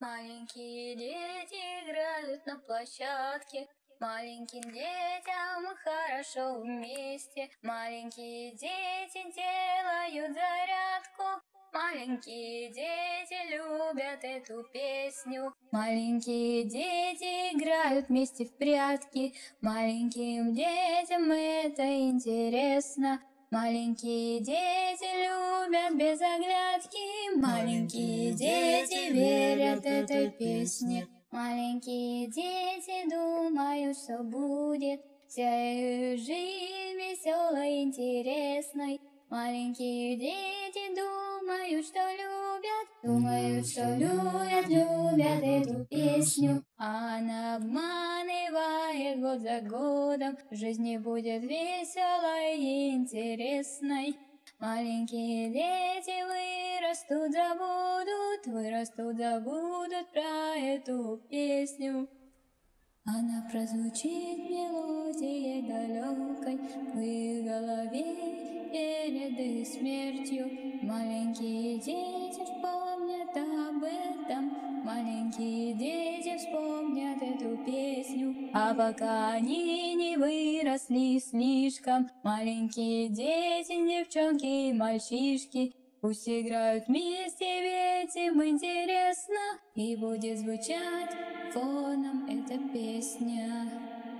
Маленькие дети играют на площадке. Маленьким детям хорошо вместе. Маленькие дети делают зарядку. Маленькие дети любят эту песню. Маленькие дети играют вместе в прятки. Маленьким детям это интересно. Маленькие дети любят без оглядки. Маленькие дети верят этой песне. Маленькие дети думают, что будет вся их жизнь веселой и интересной. Маленькие дети думают, что любят эту песню. Она обманывает год за годом, жизнь не будет веселой и интересной. Маленькие дети вырастут, забудут про эту песню. Она прозвучит мелодией далекой в их голове перед их смертью. Маленькие дети вспомнят об этом, маленькие дети вспомнят эту песню. А пока они не выросли слишком, маленькие дети, девчонки и мальчишки, пусть играют вместе, ведь им интересно, и будет звучать фоном эта песня.